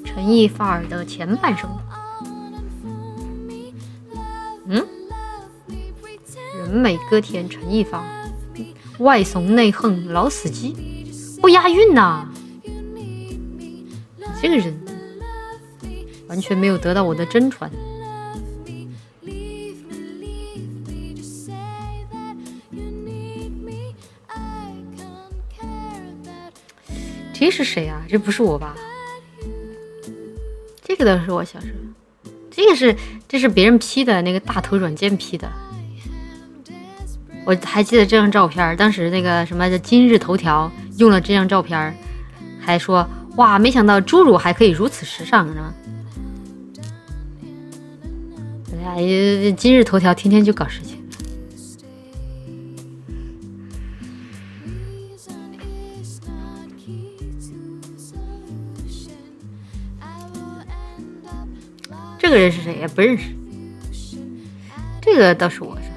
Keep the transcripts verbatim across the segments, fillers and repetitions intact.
陈毅发尔的前半生。嗯，人美歌甜陈毅发，外怂内横老死鸡，不押韵呐、啊！这个人完全没有得到我的真传。这是谁啊？这不是我吧？这个倒是我小时候，这个是这是别人 P 的，那个大头软件 P 的。我还记得这张照片，当时那个什么今日头条用了这张照片，还说哇，没想到侏儒还可以如此时尚，是吗？哎呀，今日头条天天就搞事情。这个人是谁呀？不认识。这个倒是我是。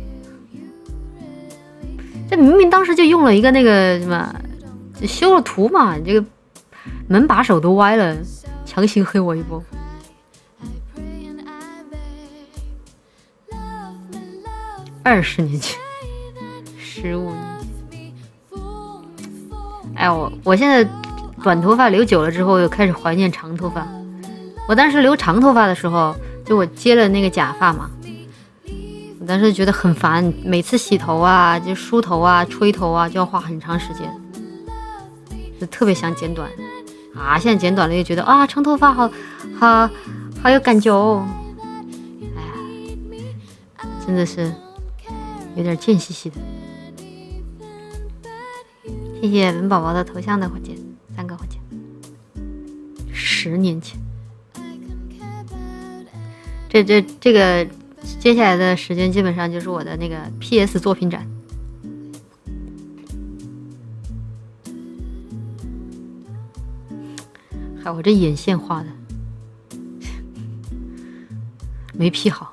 这明明当时就用了一个那个什么，修了图嘛，你这个门把手都歪了，强行黑我一波。二十年前，十五年前。哎，我我现在短头发留久了之后，又开始怀念长头发。我当时留长头发的时候，就我接了那个假发嘛，我当时觉得很烦，每次洗头啊，就梳头啊、吹头啊，就要花很长时间，就特别想剪短啊。现在剪短了又觉得啊，长头发好好好有感觉哦。哎呀，真的是有点贱兮兮的。谢谢文宝宝的头像的火箭，三个火箭。十年前。这这这个接下来的时间基本上就是我的那个 P S 作品展。还我这眼线画的没 P 好。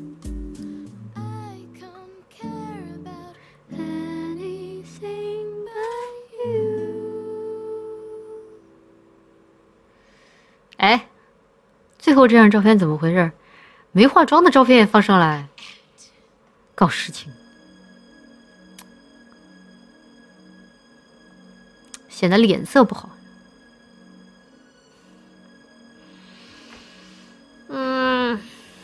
哎，最后这张照片怎么回事？没化妆的照片也放上来，搞事情，显得脸色不好。嗯，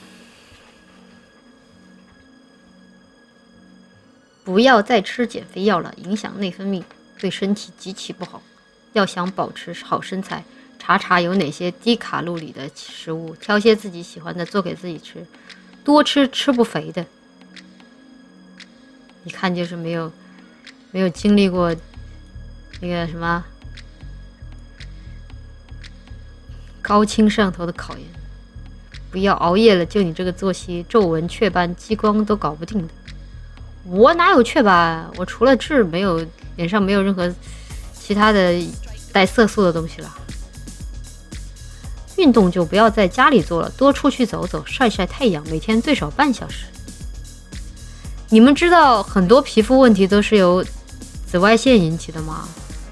不要再吃减肥药了，影响内分泌，对身体极其不好。要想保持好身材，查查有哪些低卡路里的食物，挑些自己喜欢的做给自己吃，多吃吃不肥的。一看就是没有没有经历过那个什么高清摄像头的考验。不要熬夜了，就你这个作息，皱纹、雀斑、激光都搞不定的。我哪有雀斑？我除了痣，没有脸上没有任何其他的带色素的东西了。运动就不要在家里做了，多出去走走，晒晒太阳，每天最少半小时。你们知道很多皮肤问题都是由紫外线引起的吗？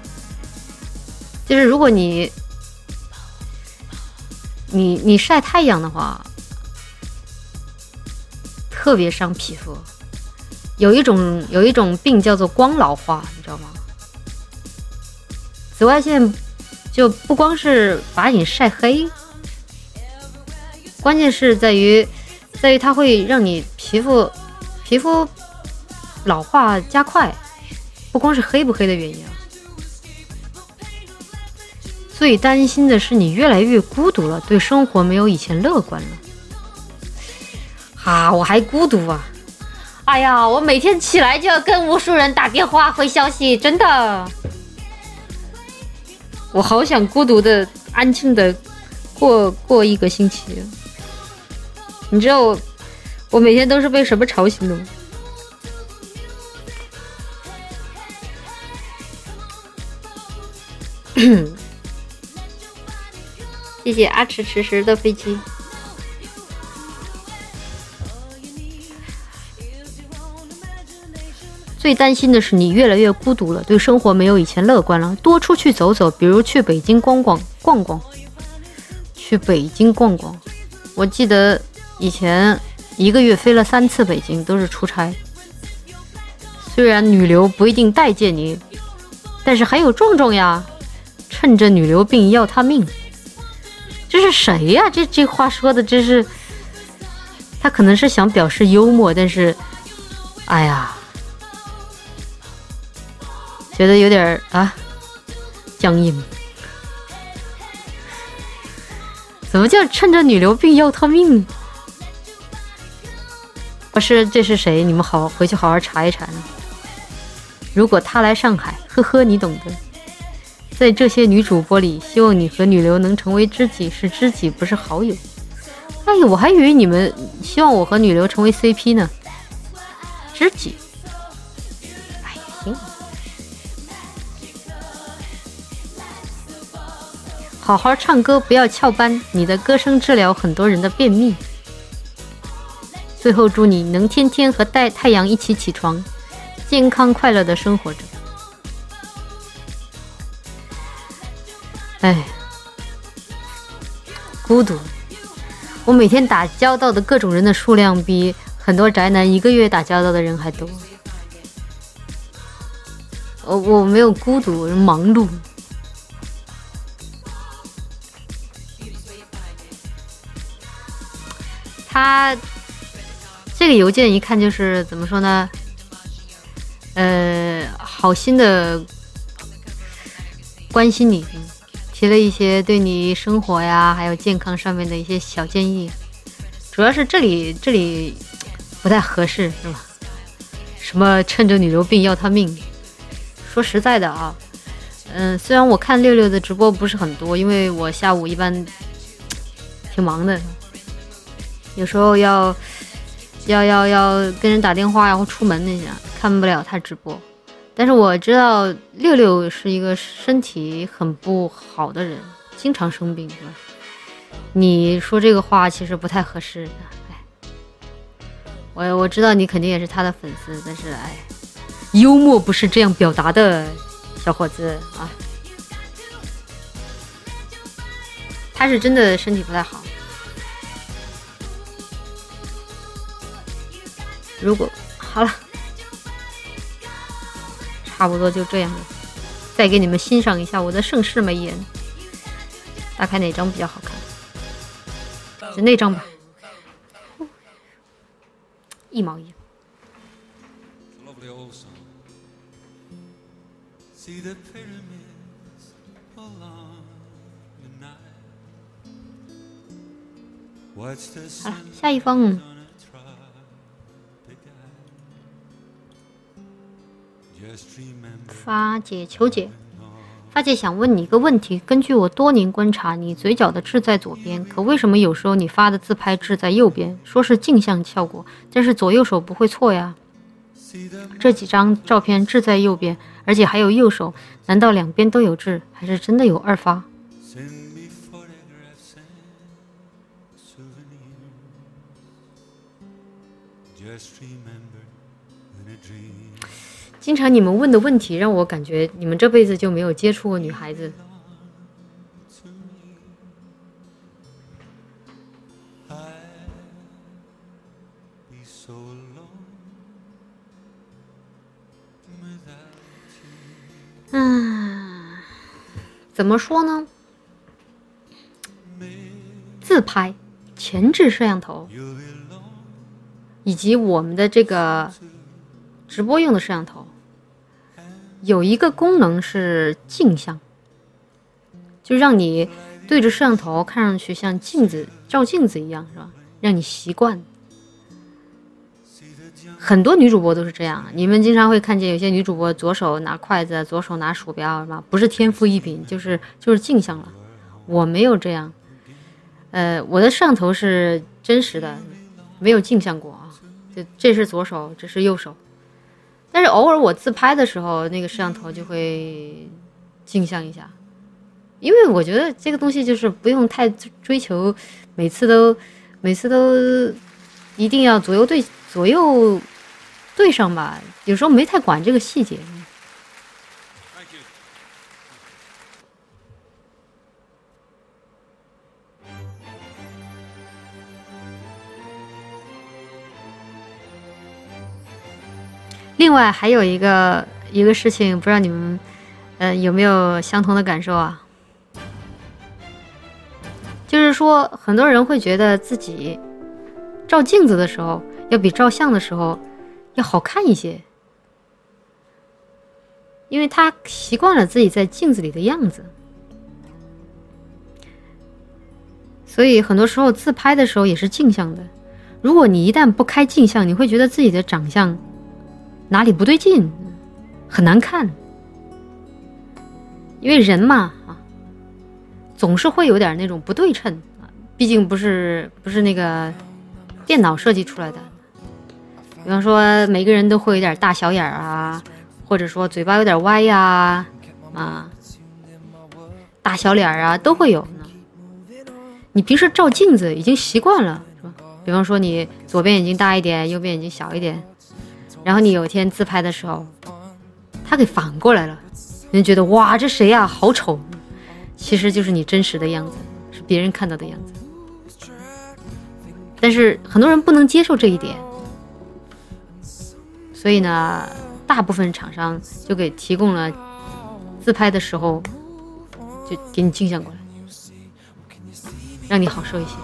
就是如果你你你晒太阳的话，特别伤皮肤。有一种有一种病叫做光老化，你知道吗？紫外线就不光是把你晒黑，关键是在于在于它会让你皮肤皮肤老化加快，不光是黑不黑的原因啊。最担心的是你越来越孤独了，对生活没有以前乐观了。啊，我还孤独啊！哎呀，我每天起来就要跟无数人打电话回消息，真的。我好想孤独的、安静的过过一个星期。你知道我，我每天都是被什么吵醒的吗？谢谢阿迟迟时的飞机。最担心的是你越来越孤独了，对生活没有以前乐观了，多出去走走，比如去北京逛逛逛逛。 去北京逛逛。我记得以前一个月飞了三次北京，都是出差。虽然女流不一定待见你，但是还有壮壮呀，趁着女流病要他命。这是谁呀？这这话说的真是，他可能是想表示幽默，但是，哎呀，觉得有点啊僵硬。怎么叫趁着女流病要他命？不是，这是谁？你们好回去好好查一查呢。如果他来上海，呵呵，你懂得。在这些女主播里，希望你和女流能成为知己，是知己不是好友。哎呀，我还以为你们希望我和女流成为 C P 呢。知己，哎呀，行。好好唱歌，不要翘班，你的歌声治疗很多人的便秘。最后祝你能天天和带太阳一起起床，健康快乐的生活着。哎，孤独。我每天打交道的各种人的数量比很多宅男一个月打交道的人还多。我我没有孤独，我是忙碌。他这个邮件一看就是怎么说呢？呃，好心的关心你。提了一些对你生活呀还有健康上面的一些小建议，主要是这里这里不太合适是吧？什么趁着女流病要他命。说实在的啊，嗯，虽然我看六六的直播不是很多，因为我下午一般挺忙的，有时候要要要要跟人打电话呀或出门那些，看不了他直播。但是我知道六六是一个身体很不好的人，经常生病，是吧？你说这个话其实不太合适。哎，我我知道你肯定也是他的粉丝，但是哎，幽默不是这样表达的，小伙子啊。他是真的身体不太好。如果好了。差不多就这样了，再给你们欣赏一下我的盛世美颜。打开哪张比较好看？就那张吧，一毛一样。好了，下一封。发姐求解，发姐想问你一个问题，根据我多年观察，你嘴角的痣在左边，可为什么有时候你发的自拍痣在右边？说是镜像效果，但是左右手不会错呀。这几张照片痣在右边，而且还有右手，难道两边都有痣，还是真的有二发？经常你们问的问题让我感觉你们这辈子就没有接触过女孩子。嗯，怎么说呢？自拍、前置摄像头，以及我们的这个直播用的摄像头。有一个功能是镜像，就让你对着摄像头看上去像镜子照镜子一样，是吧？让你习惯。很多女主播都是这样，你们经常会看见有些女主播左手拿筷子，左手拿鼠标，是吧？不是天赋异禀，就是就是镜像了。我没有这样，呃，我的摄像头是真实的，没有镜像过啊。就这是左手，这是右手。但是偶尔我自拍的时候，那个摄像头就会镜像一下，因为我觉得这个东西就是不用太追求，每次都每次都一定要左右对左右对上吧，有时候没太管这个细节。 另外还有一个一个事情，不知道你们呃有没有相同的感受啊？就是说，很多人会觉得自己照镜子的时候，要比照相的时候要好看一些，因为他习惯了自己在镜子里的样子，所以很多时候自拍的时候也是镜像的。如果你一旦不开镜像，你会觉得自己的长相哪里不对劲，很难看。因为人嘛啊，总是会有点那种不对称啊，毕竟不是不是那个电脑设计出来的。比方说每个人都会有点大小眼啊，或者说嘴巴有点歪呀 啊, 啊大小脸啊都会有呢。你平时照镜子已经习惯了，是吧？比方说你左边眼睛大一点，右边眼睛小一点，然后你有一天自拍的时候，它给反过来了，人觉得哇，这谁呀、啊，好丑。其实就是你真实的样子，是别人看到的样子。但是很多人不能接受这一点，所以呢，大部分厂商就给提供了自拍的时候就给你镜像过来，让你好受一些。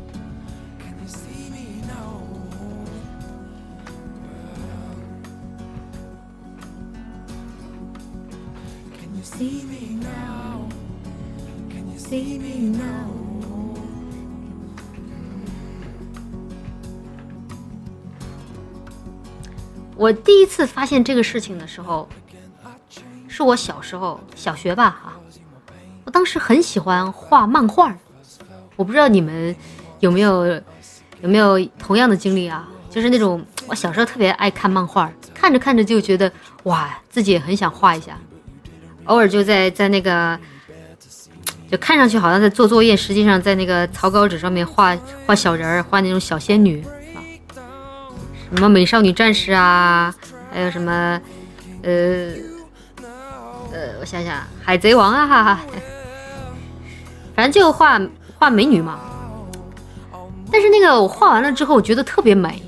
我第一次发现这个事情的时候，是我小时候小学吧啊，我当时很喜欢画漫画，我不知道你们有没有有没有同样的经历啊？就是那种我小时候特别爱看漫画，看着看着就觉得哇，自己也很想画一下，偶尔就在在那个。就看上去好像在做作业，实际上在那个草稿纸上面画画小人儿，画那种小仙女啊，什么美少女战士啊，还有什么呃呃，我想想，海贼王啊，哈哈，反正就画画美女嘛。但是那个我画完了之后，我觉得特别美。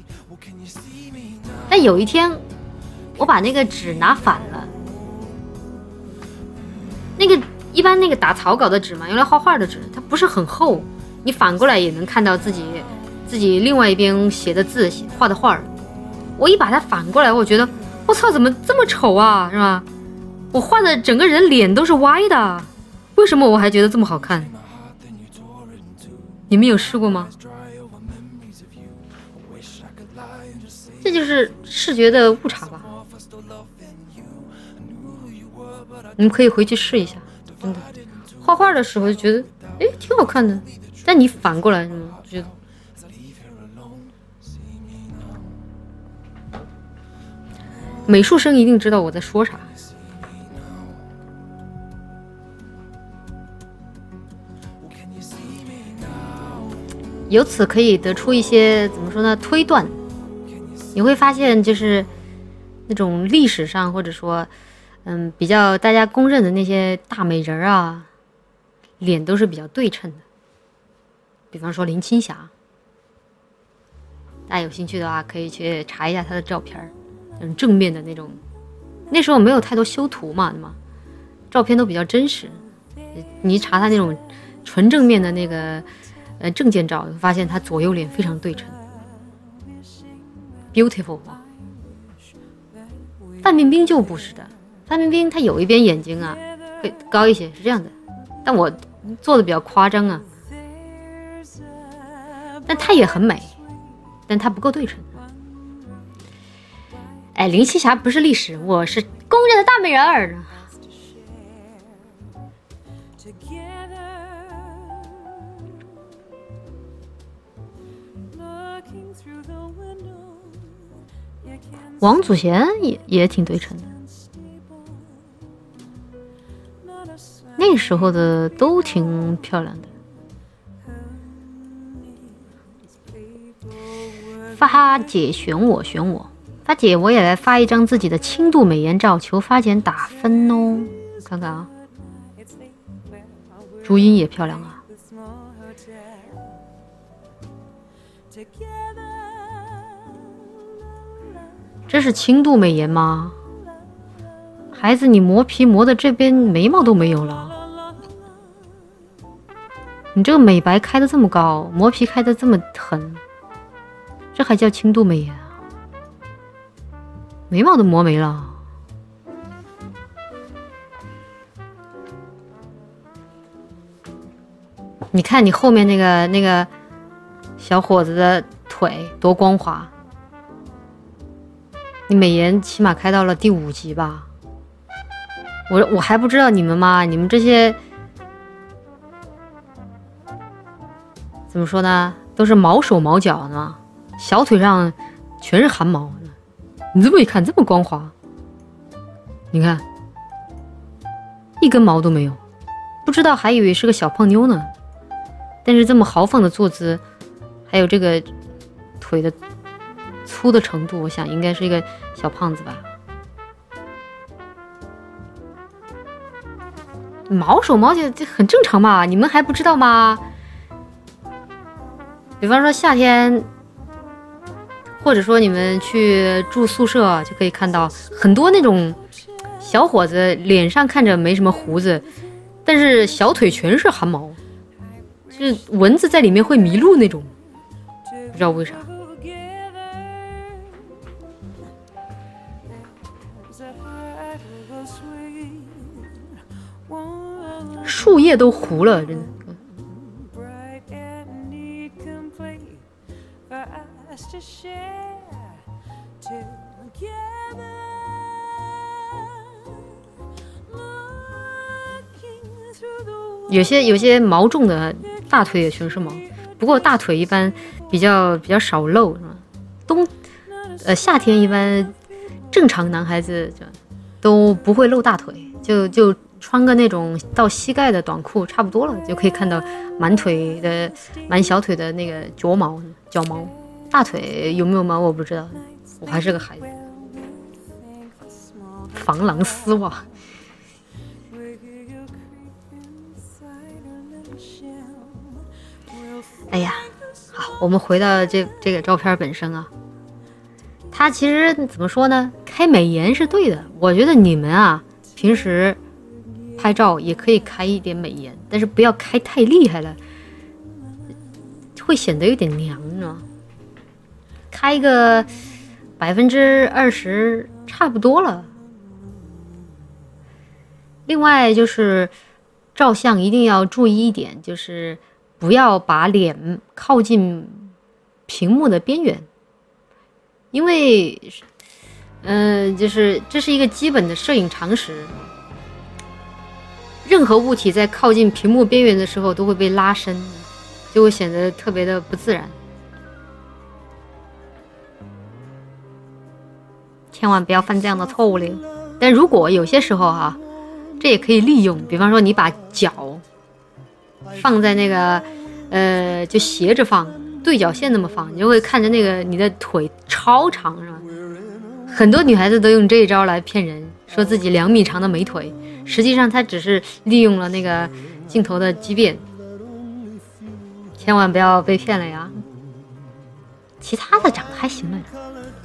但有一天，我把那个纸拿反了，那个。一般那个打草稿的纸嘛，用来画画的纸，它不是很厚，你反过来也能看到自己自己另外一边写的字画的画。我一把它反过来，我觉得我操，怎么这么丑啊，是吧？我画的整个人脸都是歪的，为什么我还觉得这么好看？你们有试过吗？这就是视觉的误差吧。你们可以回去试一下。真的，画画的时候就觉得，哎，挺好看的。但你反过来，是吗？就觉得美术生一定知道我在说啥。由此可以得出一些怎么说呢？推断。你会发现，就是那种历史上或者说。嗯，比较大家公认的那些大美人啊，脸都是比较对称的。比方说林青霞，大家有兴趣的话可以去查一下她的照片，嗯，正面的那种。那时候没有太多修图嘛，对吗？照片都比较真实。你查她那种纯正面的那个呃证件照，发现她左右脸非常对称 ，beautiful 啊。范冰冰就不是的。范冰冰她有一边眼睛啊会高一些，是这样的，但我做的比较夸张啊，但她也很美，但她不够对称。哎，林青霞不是历史，我是公认的大美人儿。王祖贤也也挺对称的。那时候的都挺漂亮的。发姐选我选我，发姐我也来发一张自己的轻度美颜照，求发姐打分哦。看看啊，朱茵也漂亮啊。 这是轻度美颜吗？孩子，你磨皮磨的这边眉毛都没有了，你这个美白开的这么高，磨皮开的这么狠，这还叫轻度美颜啊？眉毛都磨没了。你看你后面那个那个小伙子的腿多光滑，你美颜起码开到了第五级吧？我我还不知道你们吗？你们这些怎么说呢？都是毛手毛脚呢，小腿上全是汗毛。你这么一看，这么光滑，你看一根毛都没有，不知道还以为是个小胖妞呢。但是这么豪放的坐姿，还有这个腿的粗的程度，我想应该是一个小胖子吧。毛手毛脚这很正常嘛，你们还不知道吗？比方说夏天，或者说你们去住宿舍，就可以看到很多那种小伙子脸上看着没什么胡子，但是小腿全是汗毛，就是蚊子在里面会迷路那种，不知道为啥。树叶都糊了，真的。有些有些毛重的大腿也全是毛，不过大腿一般比较比较少露，是吧？冬呃夏天一般正常男孩子就都不会露大腿，就就穿个那种到膝盖的短裤差不多了，就可以看到满腿的满小腿的那个脚毛脚毛。大腿有没有毛我不知道，我还是个孩子。防狼丝袜。哎呀，好，我们回到这这个照片本身啊，它其实怎么说呢？开美颜是对的，我觉得你们啊，平时拍照也可以开一点美颜，但是不要开太厉害了，会显得有点娘呢。开个百分之二十差不多了。另外就是照相一定要注意一点，就是不要把脸靠近屏幕的边缘，因为，嗯、呃，就是这是一个基本的摄影常识。任何物体在靠近屏幕边缘的时候都会被拉伸，就会显得特别的不自然。千万不要犯这样的错误嘞。但如果有些时候哈、啊，这也可以利用，比方说你把脚放在那个呃，就斜着放，对角线那么放，你就会看着那个你的腿超长，是吧？很多女孩子都用这一招来骗人，说自己两米长的美腿，实际上她只是利用了那个镜头的畸变，千万不要被骗了呀。其他的长得还行来着。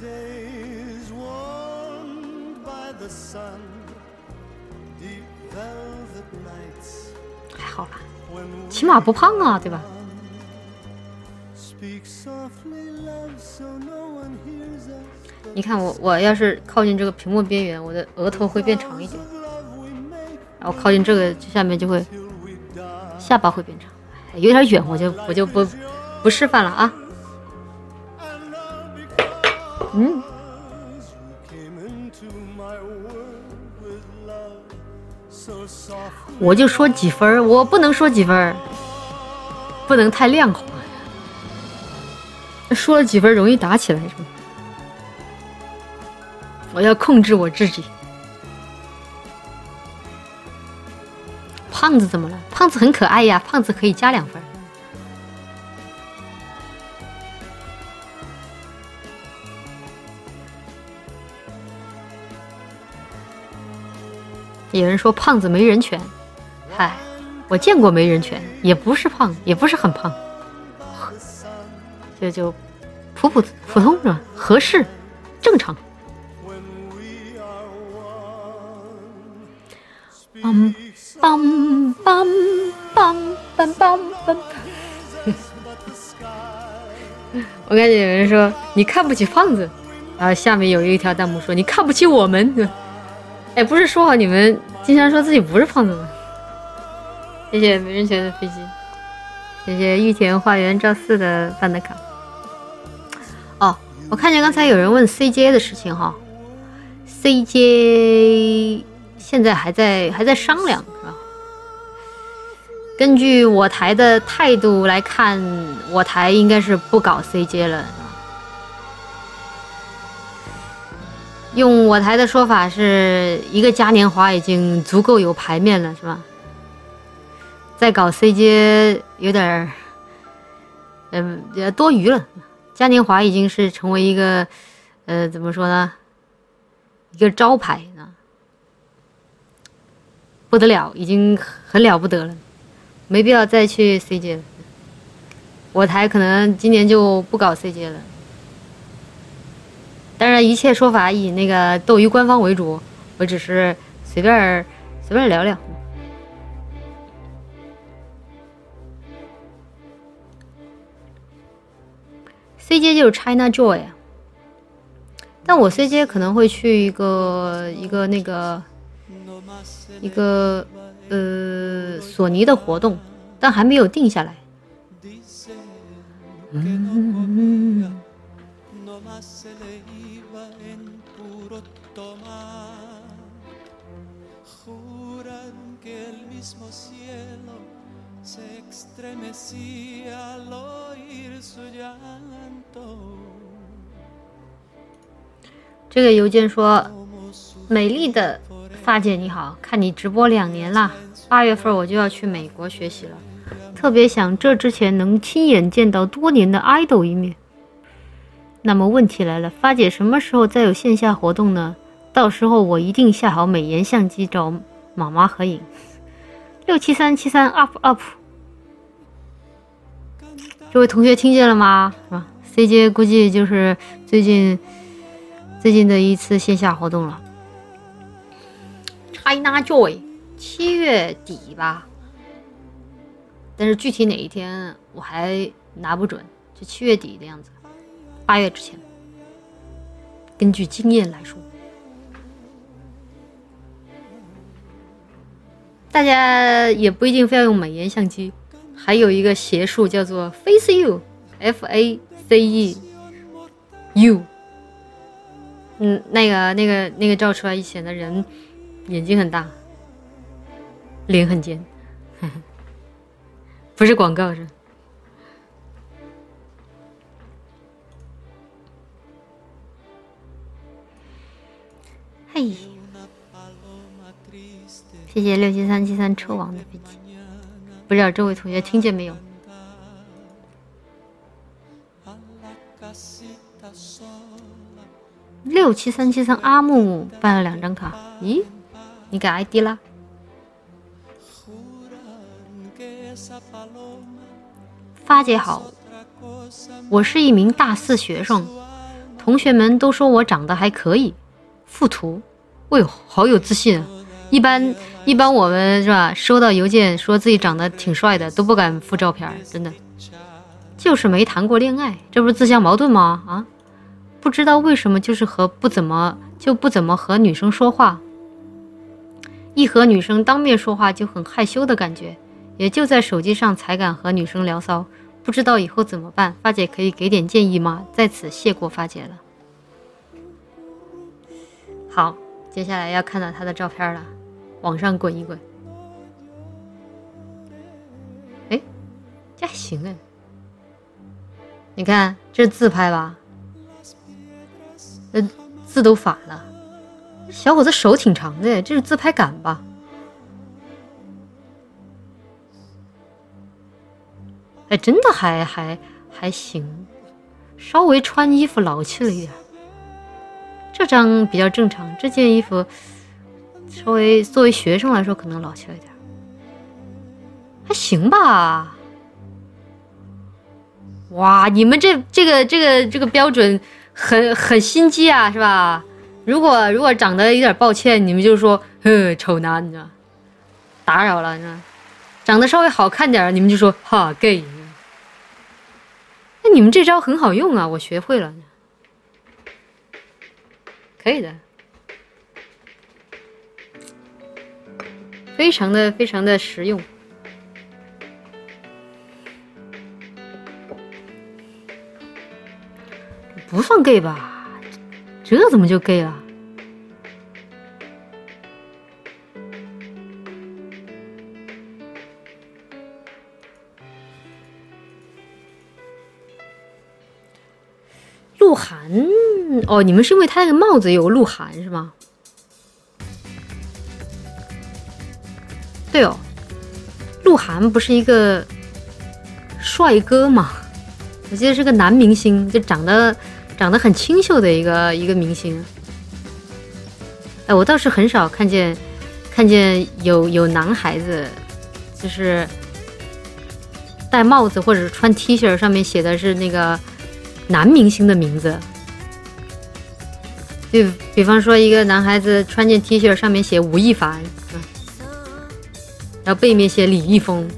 还好吧，起码不胖啊，对吧？你看我，我要是靠近这个屏幕边缘，我的额头会变长一点，然后靠近这个下面就会下巴会变长，有点远，我就我就不不示范了啊。嗯。我就说几分，我不能说几分，不能太亮化，说了几分容易打起来，是吧？我要控制我自己。胖子怎么了？胖子很可爱呀，胖子可以加两分。有人说胖子没人权，嗨，我见过没人权，也不是胖，也不是很胖，就就普普普通是吧？合适，正常。 梆梆梆梆梆梆梆。我感觉有人说你看不起胖子，然后下面有一条弹幕说你看不起我们。哎，不是说好你们经常说自己不是胖子吗？谢谢没人权的飞机，谢谢玉田花园赵四的办的卡。哦，我看见刚才有人问 C J 的事情哈 ，C J 现在还在还在商量是吧？根据我台的态度来看，我台应该是不搞 C J 了。用我台的说法是一个嘉年华已经足够有排面了，是吧？再搞 C J 有点嗯、呃、多余了。嘉年华已经是成为一个呃怎么说呢，一个招牌呢，不得了，已经很了不得了，没必要再去 C J 了。我台可能今年就不搞 C J 了。当然，一切说法以那个斗鱼官方为主，我只是随便随便聊聊。C J 就是 China Joy 啊，但我 C J 可能会去一个一个那个一个呃索尼的活动，但还没有定下来。嗯。这个邮件说，美丽的发姐你好，看你直播两年了，八月份我就要去美国学习了，特别想这之前能亲眼见到多年的 idol 一面。那么问题来了，发姐什么时候再有线下活动呢？到时候我一定下好美颜相机找妈妈合影。六七三七三 up up， 这位同学听见了吗？是吧 ？C J 估计就是最近最近的一次线下活动了。China Joy 七月底吧，但是具体哪一天我还拿不准，就七月底的样子，八月之前。根据经验来说。大家也不一定非要用美颜相机，还有一个邪术叫做 Face You F A C E U， 嗯，那个那个那个照出来一显得人眼睛很大，脸很尖，呵呵，不是广告是。嘿。谢谢六七三七三车王的飞机，不知道这位同学听见没有？六七三七三阿木木办了两张卡，咦，你改 I D 啦？发姐好，我是一名大四学生，同学们都说我长得还可以，附图，哎呦，好有自信啊！一般一般我们是吧，收到邮件说自己长得挺帅的都不敢附照片，真的就是没谈过恋爱，这不是自相矛盾吗？啊，不知道为什么就是和不怎么就不怎么和女生说话，一和女生当面说话就很害羞的感觉，也就在手机上才敢和女生聊骚，不知道以后怎么办，发姐可以给点建议吗？在此谢过发姐了。好，接下来要看到她的照片了，往上滚一滚。哎，这还行哎，你看这是自拍吧？呃，字都反了。小伙子手挺长的，这是自拍杆吧？哎，真的还还还行，稍微穿衣服老气了一点。这张比较正常，这件衣服稍微作为学生来说可能老气了一点，还行吧。哇，你们这这个这个这个标准很很心机啊，是吧？如果如果长得有点抱歉，你们就说呵丑男，你知道？ 打扰了，那长得稍微好看点，你们就说哈 gay。那你们这招很好用啊，我学会了，可以的，非常的非常的实用。不算 gay 吧？这怎么就 gay 了？鹿晗哦，你们是因为他那个帽子有鹿晗是吗？对哦，鹿晗不是一个帅哥吗？我记得是个男明星，就长得长得很清秀的一个一个明星。哎，我倒是很少看见看见有有男孩子，就是戴帽子或者是穿 T 恤上面写的是那个男明星的名字。就比方说一个男孩子穿件 T 恤上面写吴亦凡，嗯，然后背面写李易峰，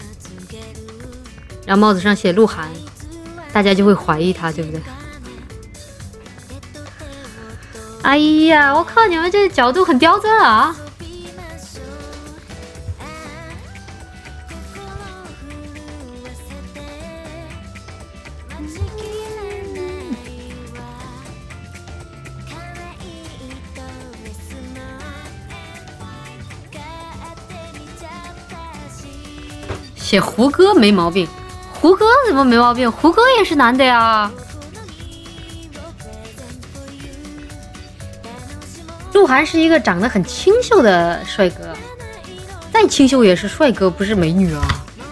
然后帽子上写鹿晗。大家就会怀疑他，对不对？哎呀，我靠，你们这角度很刁钻啊！写胡歌没毛病。胡歌怎么没毛病？胡歌也是男的呀。鹿晗是一个长得很清秀的帅哥，再清秀也是帅哥，不是美女啊。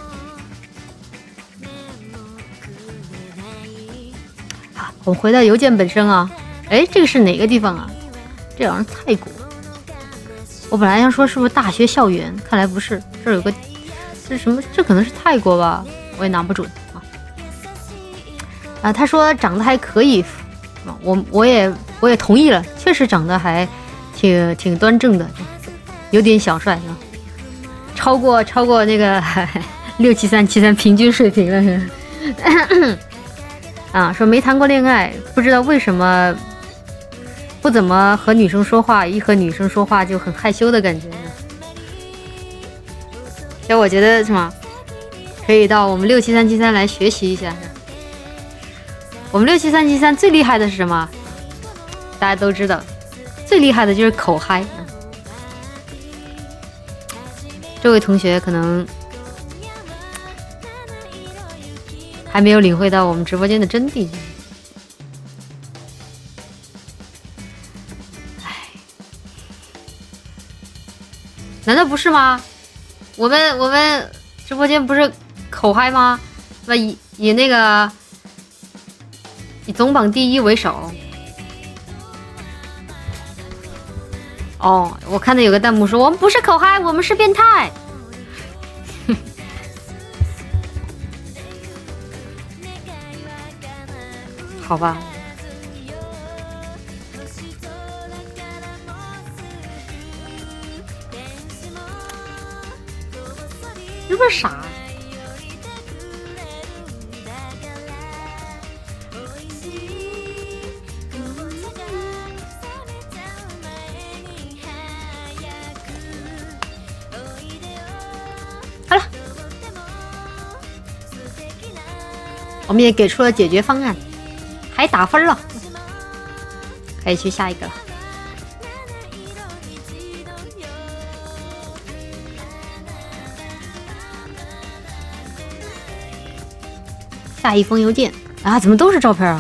好，我们回到邮件本身啊。哎，这个是哪个地方啊？这好像是泰国。我本来想说是不是大学校园，看来不是。这有个，这是什么？这可能是泰国吧。我也拿不准啊！啊，他说长得还可以，我我也我也同意了，确实长得还挺挺端正的，有点小帅啊，超过超过那个六七三七三平均水平了。啊，说没谈过恋爱，不知道为什么不怎么和女生说话，一和女生说话就很害羞的感觉呢。所以我觉得什么？可以到我们六七三七三来学习一下。我们六七三七三最厉害的是什么？大家都知道，最厉害的就是口嗨。这位同学可能还没有领会到我们直播间的真谛。哎，难道不是吗？我们我们直播间不是口嗨吗？那以以那个以总榜第一为首。哦，我看到有个弹幕说我们不是口嗨，我们是变态。好吧。是不是傻？好了，我们也给出了解决方案，还打分了，可以去下一个了。下一封邮件啊，怎么都是照片啊？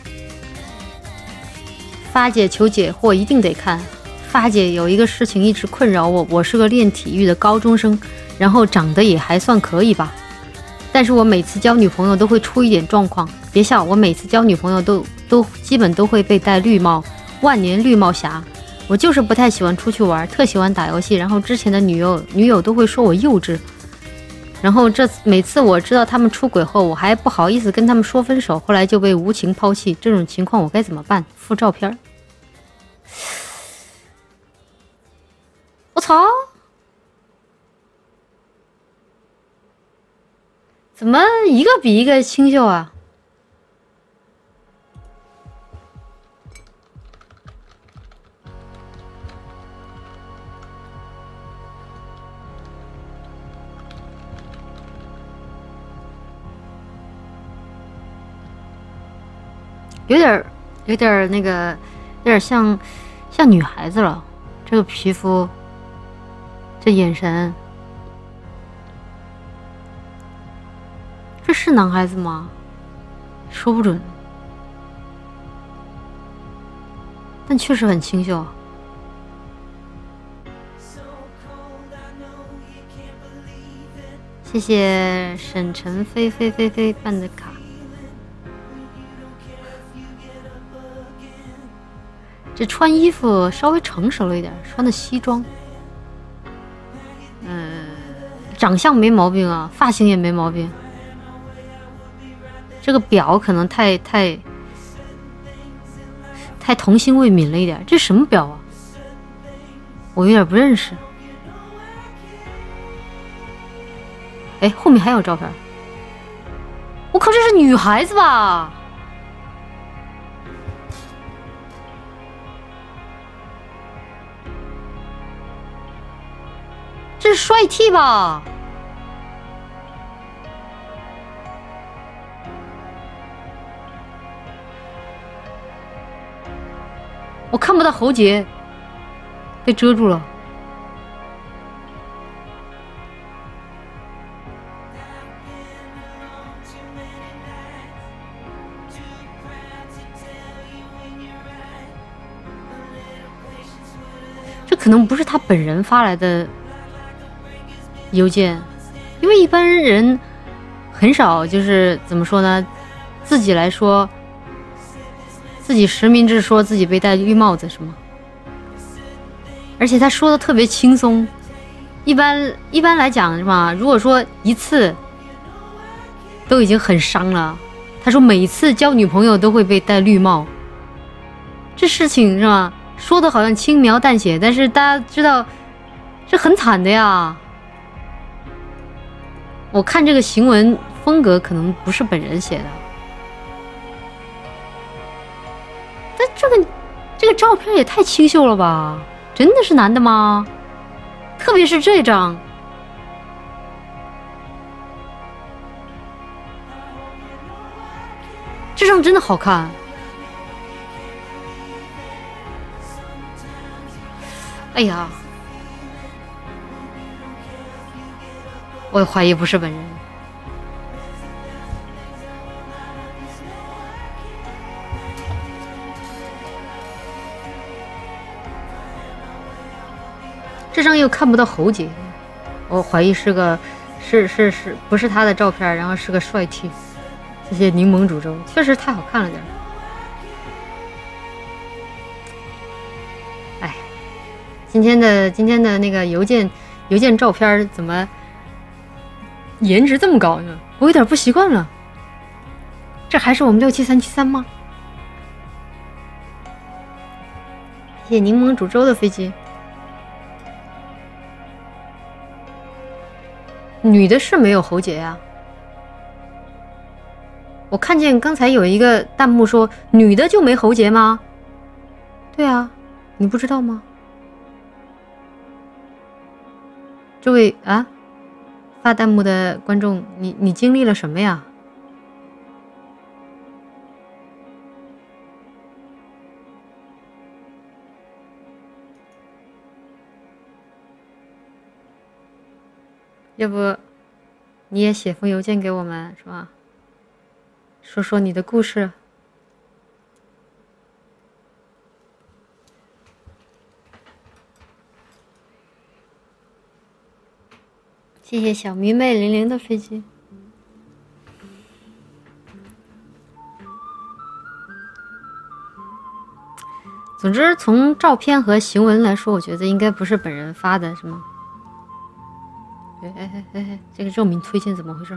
发姐求解惑，一定得看。发姐有一个事情一直困扰我，我是个练体育的高中生，然后长得也还算可以吧，但是我每次交女朋友都会出一点状况。别笑，我每次交女朋友都都基本都会被戴绿帽，万年绿帽侠。我就是不太喜欢出去玩，特喜欢打游戏，然后之前的女友女友都会说我幼稚。然后这每次我知道他们出轨后，我还不好意思跟他们说分手，后来就被无情抛弃。这种情况我该怎么办？附照片。我操！ 怎么一个比一个清秀啊？有点有点那个，有点像像女孩子了。这个皮肤，这眼神，这是男孩子吗？说不准，但确实很清秀。谢谢沈晨飞飞飞飞办的卡。这穿衣服稍微成熟了一点，穿的西装。嗯，长相没毛病啊，发型也没毛病。这个表可能太太太童心未泯了一点，这什么表啊？我有点不认识。哎，后面还有照片。我靠，这是女孩子吧？这是帅 T 吧？我看不到喉结，被遮住了。这可能不是他本人发来的邮件，因为一般人很少就是怎么说呢，自己来说，自己实名制说自己被戴绿帽子是吗？而且他说的特别轻松，一般一般来讲是吧？如果说一次都已经很伤了，他说每一次交女朋友都会被戴绿帽，这事情是吧？说的好像轻描淡写，但是大家知道这很惨的呀。我看这个行文风格可能不是本人写的，但这个这个照片也太清秀了吧？真的是男的吗？特别是这张，这张真的好看。哎呀，我怀疑不是本人。这张又看不到喉结，我怀疑是个是是是不是他的照片，然后是个帅 T。谢谢柠檬煮粥，确实太好看了点。哎，今天的今天的那个邮件邮件照片怎么颜值这么高呢？我有点不习惯了。这还是我们六七三七三吗？谢谢柠檬煮粥的飞机。女的是没有喉结呀。我看见刚才有一个弹幕说女的就没喉结吗？对啊，你不知道吗？这位啊发弹幕的观众，你你经历了什么呀？要不你也写封邮件给我们是吧？说说你的故事。谢谢小迷妹零零的飞机。总之从照片和行文来说，我觉得应该不是本人发的是吗？哎哎哎哎，这个证明推荐怎么回事？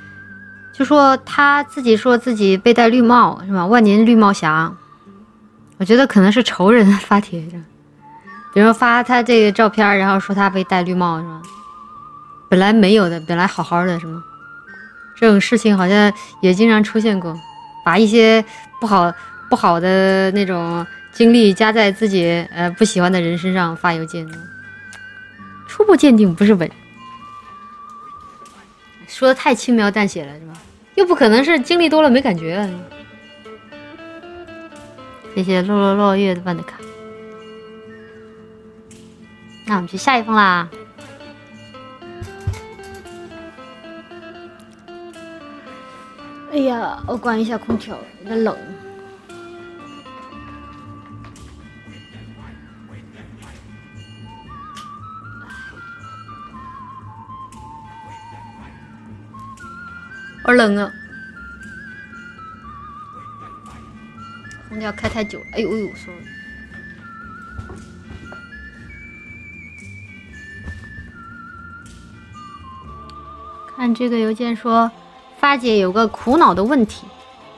就说他自己说自己被戴绿帽是吧？万年绿帽侠， 我觉得可能是仇人发帖的，比如说发他这个照片，然后说他被戴绿帽是吧？本来没有的，本来好好的是吗？这种事情好像也经常出现过，把一些不好不好的那种经历加在自己呃不喜欢的人身上发邮件，初步鉴定不是本人，说的太轻描淡写了是吧？又不可能是经历多了没感觉啊。谢谢落落落月的办的卡，那我们去下一封啦。哎呀，我关一下空调，有点冷。好冷啊！空调开太久了，哎呦哎呦 ，sorry。看这个邮件说。发姐有个苦恼的问题，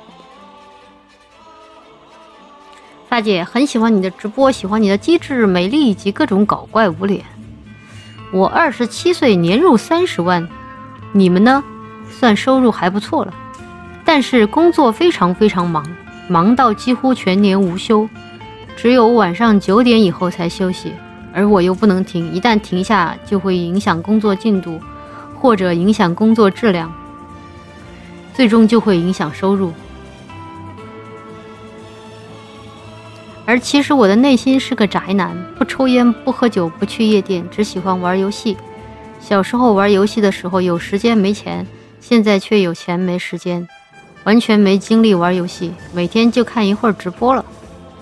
发姐很喜欢你的直播，喜欢你的机智、美丽以及各种搞怪无脸。我二十七岁，年入三十万，你们呢？算收入还不错了，但是工作非常非常忙，忙到几乎全年无休，只有晚上九点以后才休息，而我又不能停，一旦停下就会影响工作进度，或者影响工作质量。最终就会影响收入，而其实我的内心是个宅男，不抽烟，不喝酒，不去夜店，只喜欢玩游戏。小时候玩游戏的时候有时间没钱，现在却有钱没时间，完全没精力玩游戏，每天就看一会儿直播了。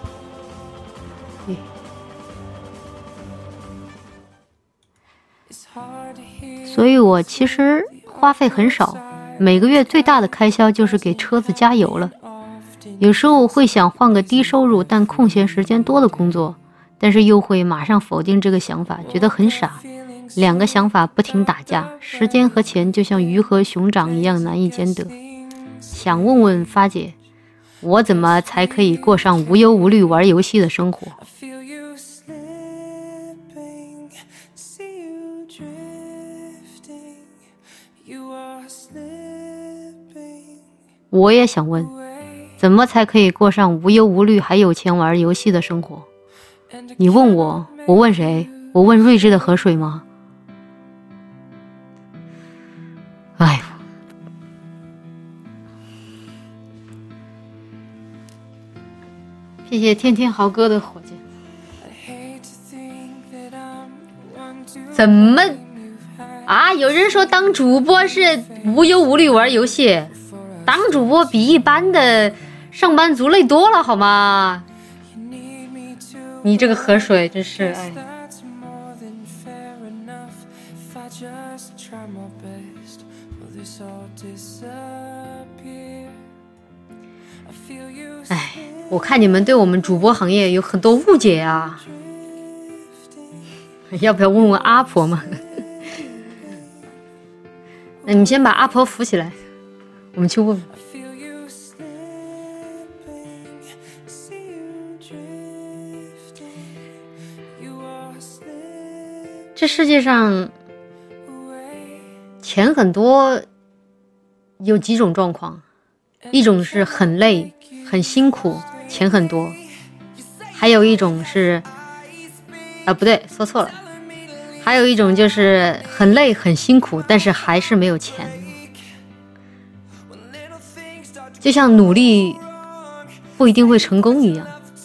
所以我其实花费很少。每个月最大的开销就是给车子加油了，有时候会想换个低收入但空闲时间多的工作，但是又会马上否定这个想法，觉得很傻。两个想法不停打架，时间和钱就像鱼和熊掌一样难以兼得。想问问发姐，我怎么才可以过上无忧无虑玩游戏的生活？我也想问，怎么才可以过上无忧无虑还有钱玩游戏的生活？你问我，我问谁？我问睿智的河水吗？哎，谢谢天天豪哥的火箭。怎么啊？有人说当主播是无忧无虑玩游戏，当主播比一般的上班族累多了好吗？你这个河水真是哎。哎，我看你们对我们主播行业有很多误解啊，要不要问问阿婆嘛？那你先把阿婆扶起来，我们去问。这世界上钱很多，有几种状况，一种是很累很辛苦，钱很多，还有一种是啊不对，说错了，还有一种就是很累很辛苦，但是还是没有钱。就像努力不一定会成功一样，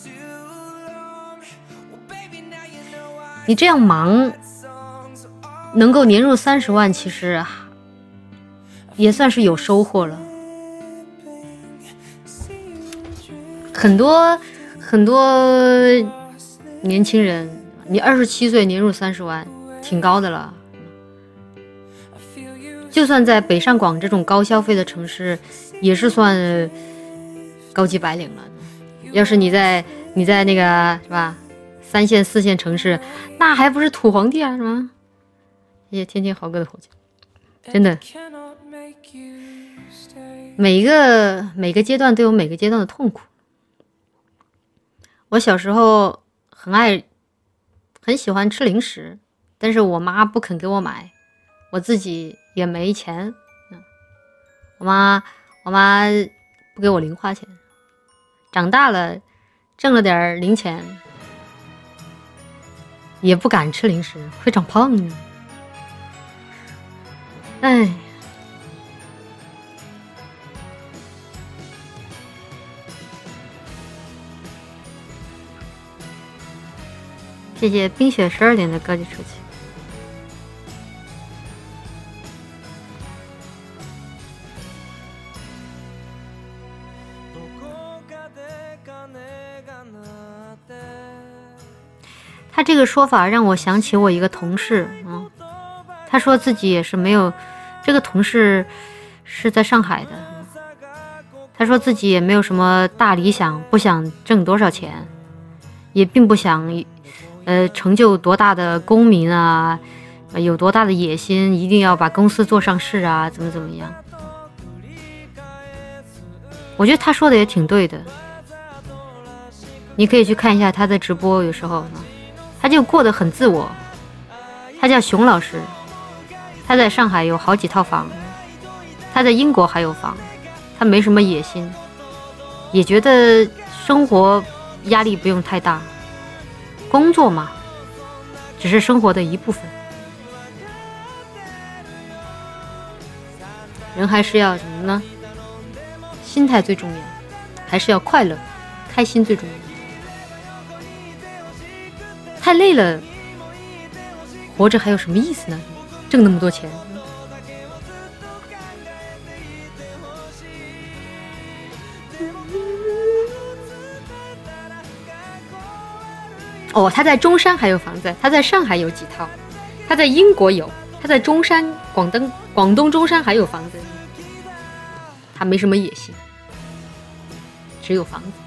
你这样忙能够年入三十万，其实也算是有收获了。很多很多年轻人，你二十七岁年入三十万，挺高的了。就算在北上广这种高消费的城市，也是算高级白领了。要是你在你在那个是吧，三线四线城市，那还不是土皇帝啊，是吗？谢谢天天豪哥的火箭，真的，每一个每个阶段都有每个阶段的痛苦。 我小时候很爱很喜欢吃零食，但是我妈不肯给我买，我自己也没钱，我妈我妈不给我零花钱。长大了挣了点零钱，也不敢吃零食，会长胖呢。哎，谢谢冰雪十二点的高级出气。他这个说法让我想起我一个同事，嗯，他说自己也是没有，这个同事是在上海的，他说自己也没有什么大理想，不想挣多少钱，也并不想呃成就多大的功名啊，有多大的野心，一定要把公司做上市啊，怎么怎么样。我觉得他说的也挺对的，你可以去看一下他的直播，有时候他就过得很自我。他叫熊老师，他在上海有好几套房，他在英国还有房，他没什么野心，也觉得生活压力不用太大，工作嘛只是生活的一部分，人还是要什么呢？心态最重要，还是要快乐开心最重要。太累了，活着还有什么意思呢？挣那么多钱。哦，他在中山还有房子，他在上海有几套，他在英国有，他在中山广东广东中山还有房子。他没什么野心，只有房子。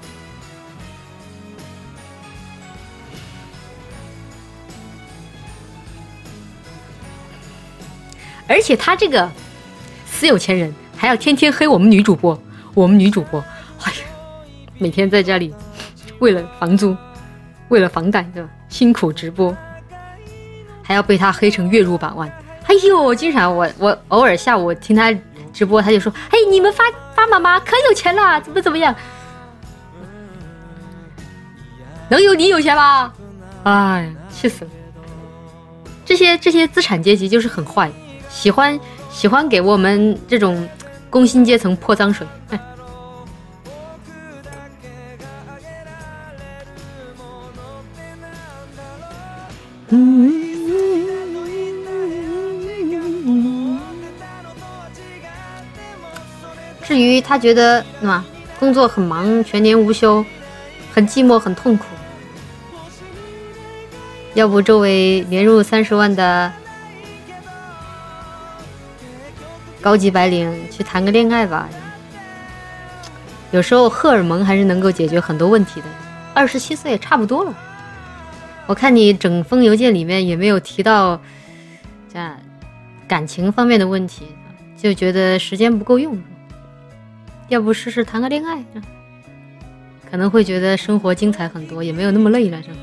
而且他这个死有钱人还要天天黑我们女主播，我们女主播，哎呀，每天在家里为了房租，为了房贷，对吧？辛苦直播，还要被他黑成月入百万。哎呦，经常我我偶尔下午听他直播，他就说：“嘿，你们发发妈妈可有钱了，怎么怎么样？能有你有钱吗？”哎呀，气死了！这些这些资产阶级就是很坏。喜欢喜欢给我们这种工薪阶层泼脏水。至于他觉得啊，工作很忙，全年无休，很寂寞，很痛苦，要不周围年入三十万的高级白领去谈个恋爱吧。有时候荷尔蒙还是能够解决很多问题的。二十七岁也差不多了。我看你整封邮件里面也没有提到这样感情方面的问题，就觉得时间不够用。要不试试谈个恋爱，可能会觉得生活精彩很多，也没有那么累了，是吧？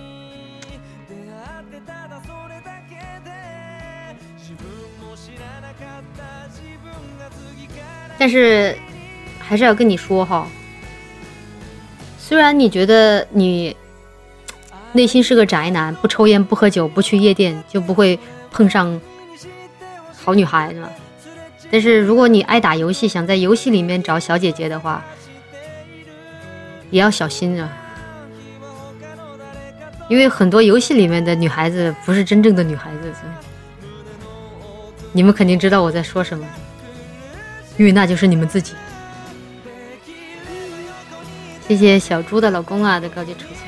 但是还是要跟你说哈，虽然你觉得你内心是个宅男，不抽烟不喝酒不去夜店，就不会碰上好女孩，是吧？但是如果你爱打游戏，想在游戏里面找小姐姐的话，也要小心啊，因为很多游戏里面的女孩子不是真正的女孩子。你们肯定知道我在说什么，因为那就是你们自己。谢谢小猪的老公啊的高级出现。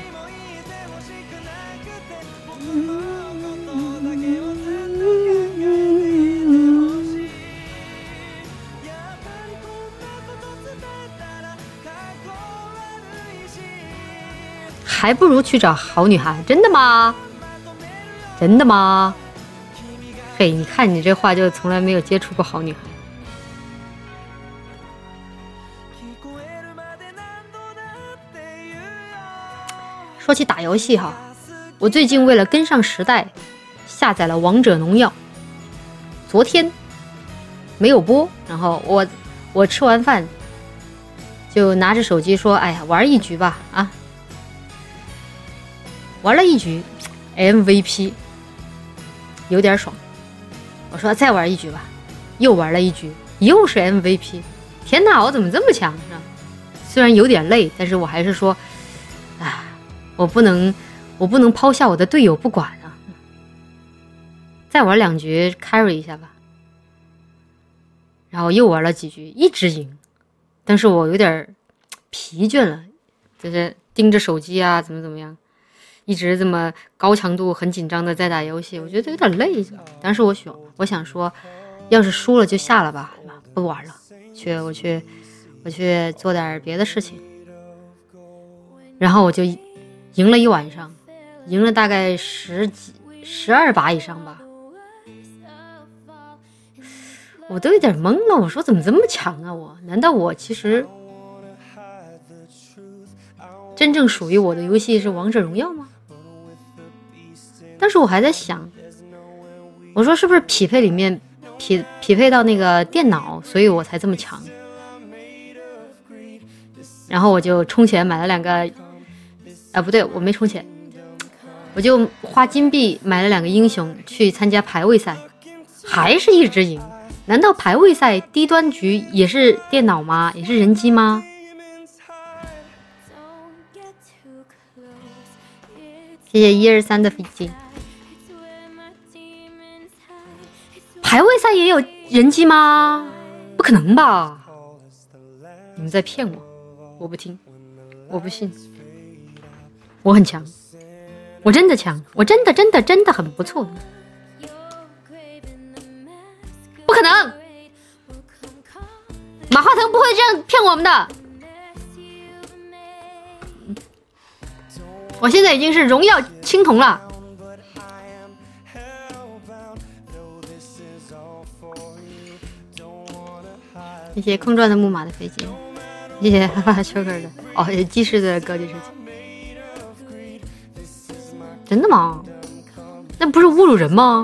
还不如去找好女孩，真的吗？真的吗？嘿，你看你这话就从来没有接触过好女孩。 说起打游戏哈，我最近为了跟上时代，下载了王者荣耀。昨天没有播，然后我我吃完饭就拿着手机说：“哎呀，玩一局吧啊！”玩了一局 M V P， 有点爽。我说再玩一局吧，又玩了一局，又是 M V P。天哪，我怎么这么强呢？虽然有点累，但是我还是说，啊，我不能，我不能抛下我的队友不管啊！再玩两局 carry 一下吧。然后又玩了几局，一直赢，但是我有点疲倦了，就是盯着手机啊，怎么怎么样，一直这么高强度、很紧张的在打游戏，我觉得有点累。但是我想，我想说，要是输了就下了吧，不玩了，去我去我去做点别的事情。然后我就赢了一晚上，赢了大概十几、十二把以上吧。我都有点懵了，我说怎么这么强啊？我难道我其实真正属于我的游戏是王者荣耀吗？但是我还在想，我说是不是匹配里面匹匹配到那个电脑，所以我才这么强。然后我就充钱买了两个，啊不对，我没充钱，我就花金币买了两个英雄去参加排位赛，还是一直赢。难道排位赛低端局也是电脑吗？也是人机吗？谢谢一二三的飞机。排位赛也有人机吗？不可能吧！你们在骗我，我不听，我不信。我很强，我真的强，我真的真的真的很不错。不可能，马化腾不会这样骗我们的。我现在已经是荣耀青铜了。谢谢空转的木马的飞机，谢谢哈哈秋哥的哦，机师的高级设计。真的吗？那不是侮辱人吗？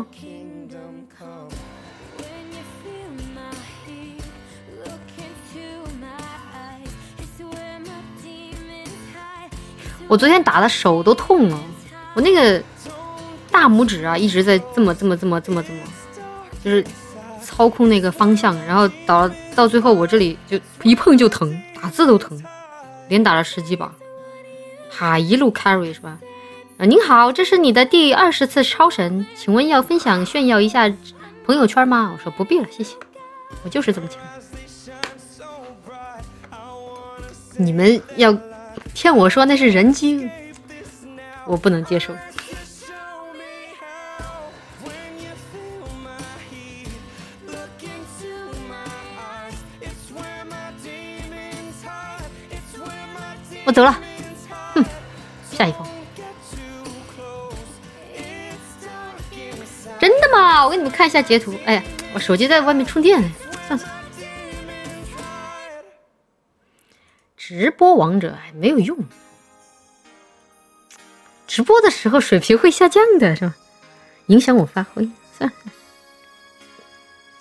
我昨天打的手都痛了，我那个大拇指啊一直在这么这么这么这么这么，就是操控那个方向，然后到到最后我这里就一碰就疼，打字都疼，连打了十几把，哈一路 carry 是吧？啊，您好，这是你的第二十次超神，请问要分享炫耀一下朋友圈吗？我说不必了，谢谢，我就是这么强。你们要骗我说那是人机，我不能接受。我走了，哼，下一封。真的吗？我给你们看一下截图。哎呀，我手机在外面充电，算算。直播王者还没有用，直播的时候水平会下降的，是吧？影响我发挥，算了。